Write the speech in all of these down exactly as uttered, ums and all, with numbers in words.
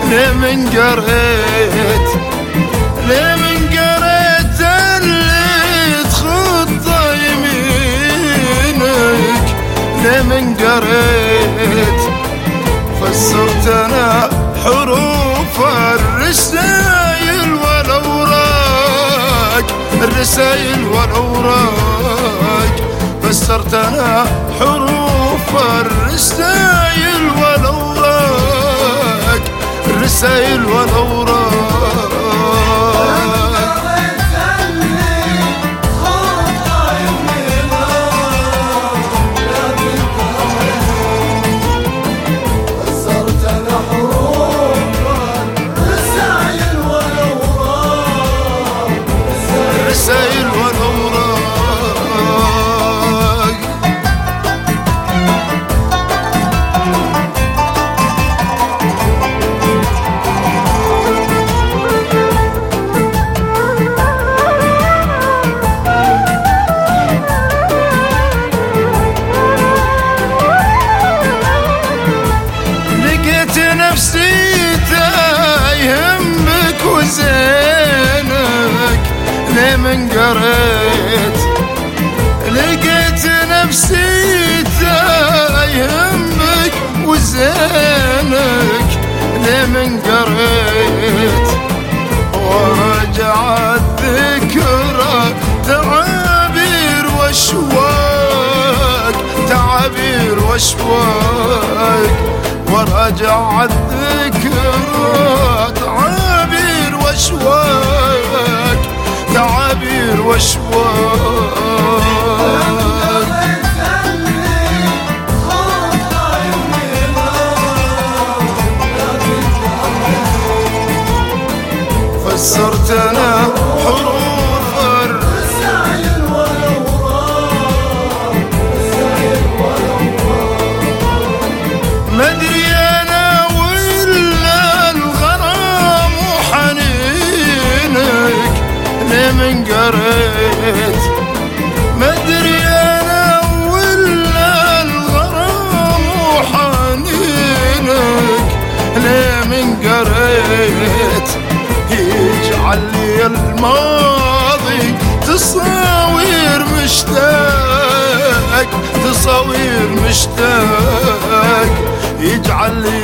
ليه من قريت ليه من قريت اللي تخطى يمينك، ليه من قريت فسرت انا حروف الرسايل والاوراق، الرسايل والاوراق، فسرت انا حروف الرسايل والاوراق، الرسايل والاوراق. نفسي تايهمك وزينك، ليه من قريت لقيت نفسي تايهمك وزينك، ليه من قريت ورجعت ذكرى تعابير واشواق، تعابير واشواق، ورجعت ذكرى تعابير واشواق، تعابير واشواق. فسرت انا حروف الرسايل والاوراق، الرسايل والاوراق، مدري انا ولا الغرام وحنينك، ليه من قريت مدري انا ولا الغرام وحنينك، ليه من قريت يجعل لي الماضي تصاوير مشتاق، تصاوير مشتاق، يجعل لي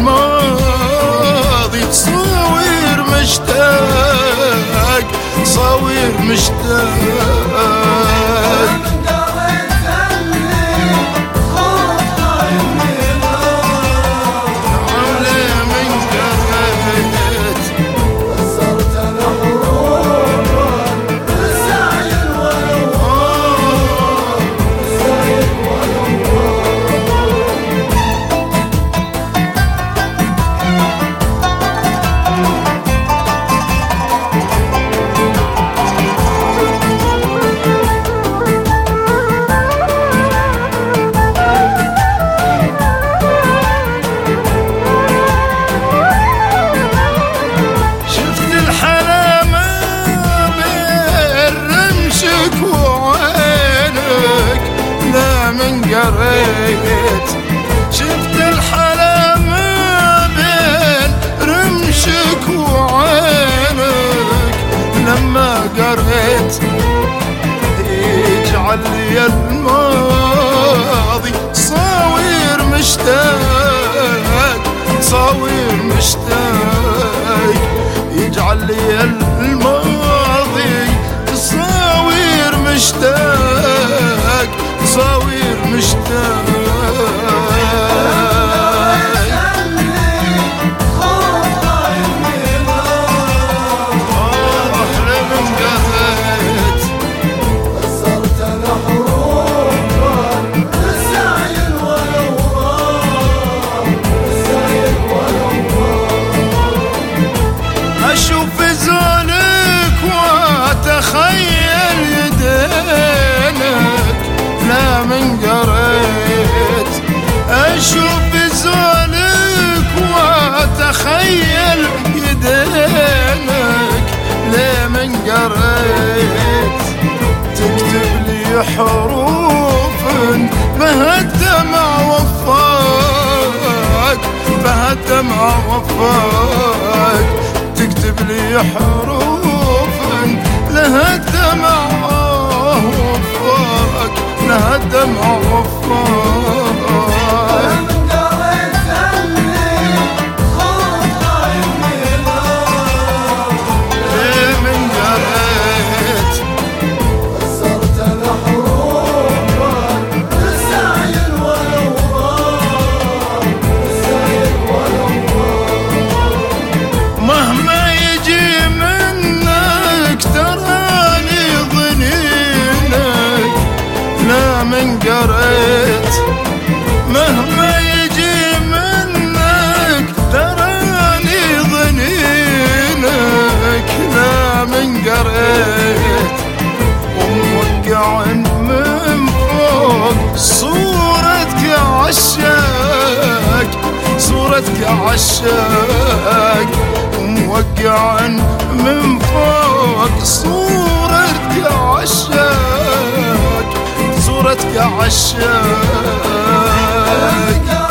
الماضي تصاوير مشتاق، تصاوير مشتاق. شفت الحلا ما بين رمشك وعينك، لما قريت يجعل لي الماضي تصاوير مشتاق، تصاوير مشتاق، يجعل لي الماضي تصاوير مشتاق، تصاوير مشتاق. أشوف زولك وأتخيل يدينك، لا من قريت أشوف زولك وأتخيل يدينك، ليه من قريت تكتب لي حروف بها الدمع وفاك، بها لها الدمع وفاك تكتب لي حروف لها الدمع وفاك لها الدمع وفاك من قريت مهما يجي منك تراني ظنينك لا من قريت وموقع من فوق صورتك عشاق صورتك عشاق وموقع من فوق صورتك عشاق صورتك عشاق